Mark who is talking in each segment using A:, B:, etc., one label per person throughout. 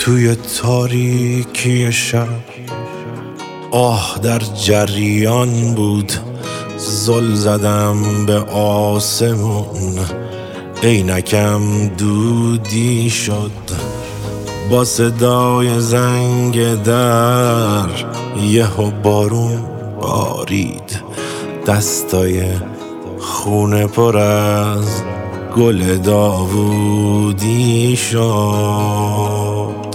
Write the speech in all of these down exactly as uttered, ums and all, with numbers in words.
A: توی تاریکی شب آه در جریان بود، زل زدم به آسمون، عینکم دودی شد با صدای زنگ در. یهو بارون بارید، دستای خونه پر از گل داوودی شد.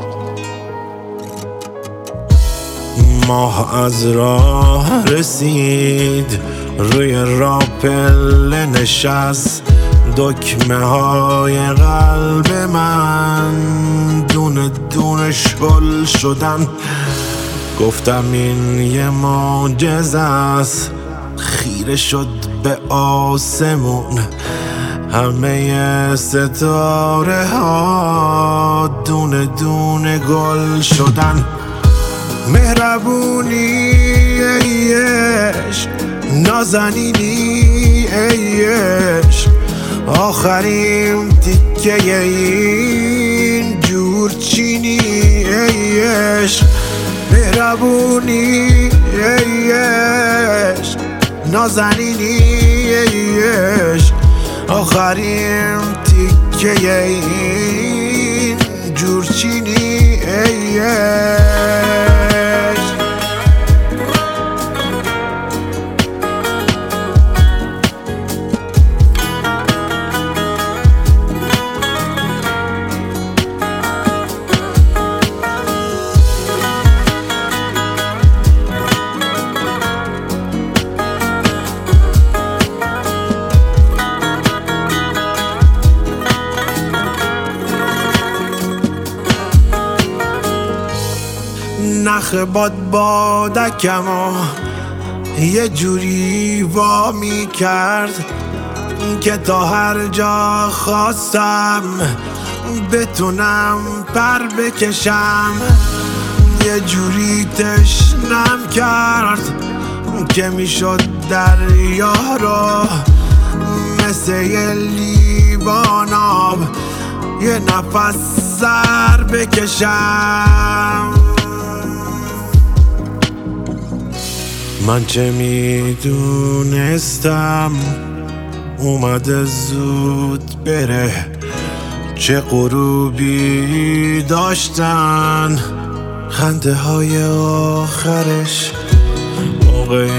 A: ماه از راه رسید، روی راپل نشست، دکمه های قلب من دونه دونه شل شدن. گفتم این یه معجزه است، خیره شد به آسمون، همه ستاره ها دونه دونه گل شدن. مهربونی ای عشق، نازنینی ای عشق، آخرین تیکه این جورچینی ای عشق. مهربونی ای عشق، نازنینی ای عشق، آخرین تیکه این جورچینی ای عشق. نخ باد بادکمو یه جوری وا می کرد که تا هر جا خواستم بتونم پر بکشم. یه جوری تشنم کرد که میشد دریا رو مثل یه لیوان آب یه نفس سر بکشم. من چه میدونستم اومده زود بره، چه غروبی داشتن خنده های آخرش. موقع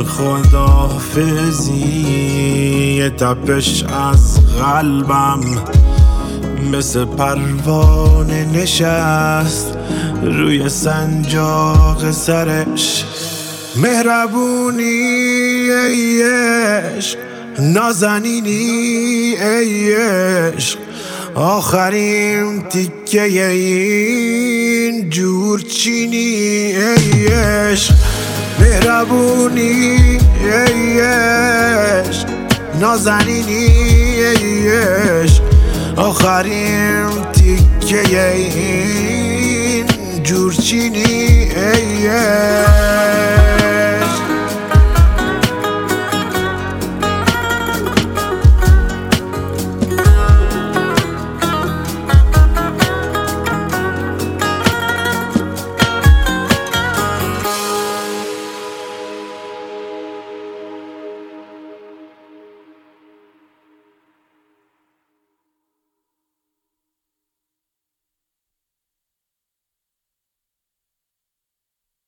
A: خداحافظی یه تپش از قلبم مثل پروانه نشست روی سنجاق سرش. مهربونی ای عشق، نازنینی ای عشق، آخرین تیکه این جورچینی ای عشق. مهربونی ای عشق، نازنینی ای عشق، آخرین تیکه این جورچینی ای عشق.